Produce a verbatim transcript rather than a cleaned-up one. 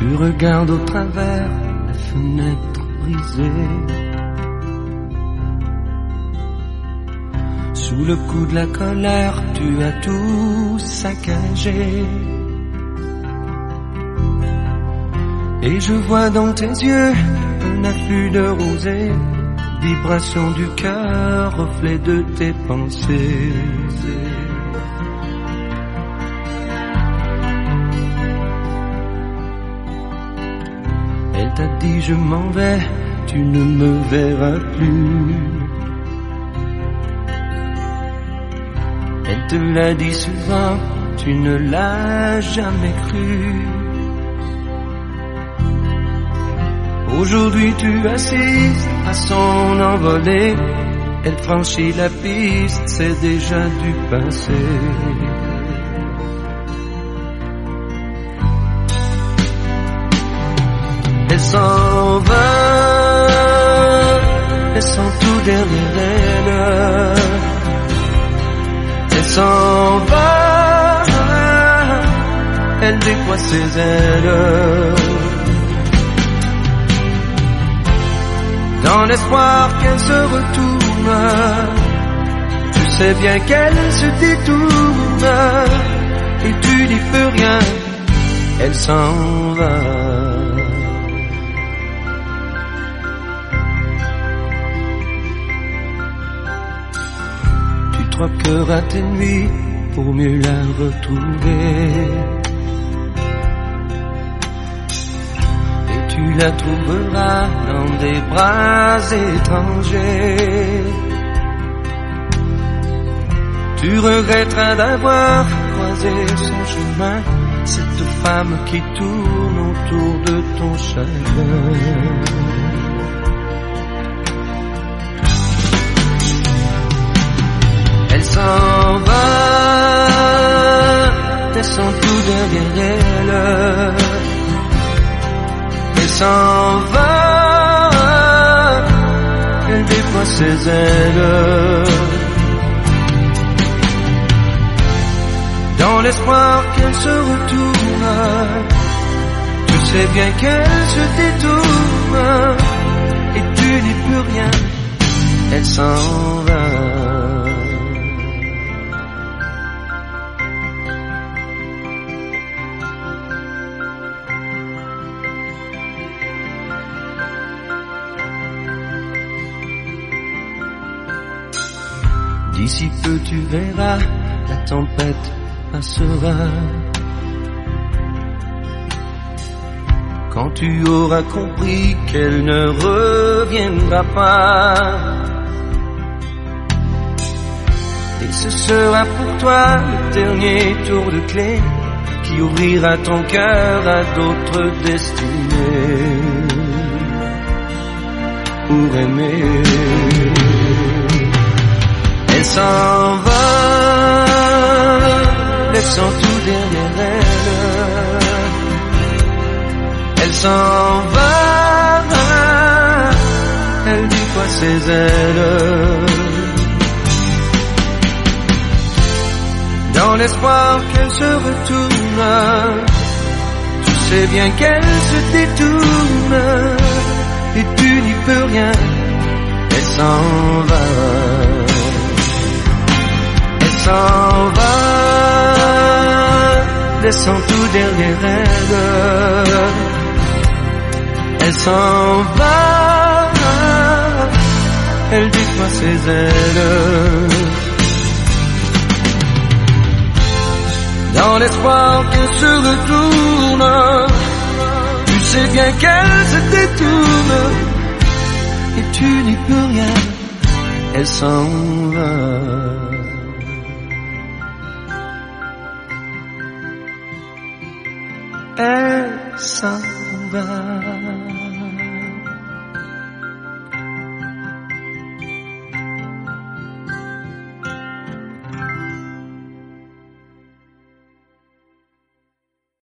Tu regardes au travers la fenêtre brisée. Sous le coup de la colère, tu as tout saccagé. Et je vois dans tes yeux un afflux de rosée, vibration du cœur, reflet de tes pensées. Elle t'a dit je m'en vais, tu ne me verras plus. Elle te l'a dit souvent, tu ne l'as jamais cru. Aujourd'hui tu assistes à son envolée. Elle franchit la piste, c'est déjà du passé. Elle s'en va, laissant tout derrière elle. Elle s'en va, elle déploie ses ailes. Dans l'espoir qu'elle se retourne, tu sais bien qu'elle se détourne, et tu n'y peux rien, elle s'en va. Tu troqueras tes nuits pour mieux la retrouver. Tu la trouveras dans des bras étrangers. Tu regretteras d'avoir croisé son chemin, cette femme qui tourne autour de ton chagrin. Elle s'en va, laissant tout derrière elle. Elle s'en va, elle déploie ses ailes. Dans l'espoir qu'elle se retourne, tu sais bien qu'elle se détourne, et tu n'y peux rien, elle s'en va. D'ici peu tu verras, la tempête passera. Quand tu auras compris qu'elle ne reviendra pas, et ce sera pour toi le dernier tour de clé qui ouvrira ton cœur à d'autres destinées. Pour aimer, elle s'en va, laissant tout derrière elle. Elle s'en va, elle déploie ses ailes. Dans l'espoir qu'elle se retourne, tu sais bien qu'elle se détourne, et tu n'y peux rien, elle s'en va. S'en va, laissant tout derrière elle. Elle s'en va, elle déploie ses ailes. Dans l'espoir qu'elle se retourne, tu sais bien qu'elle se détourne, et tu n'y peux rien, elle s'en va. Elle s'en va.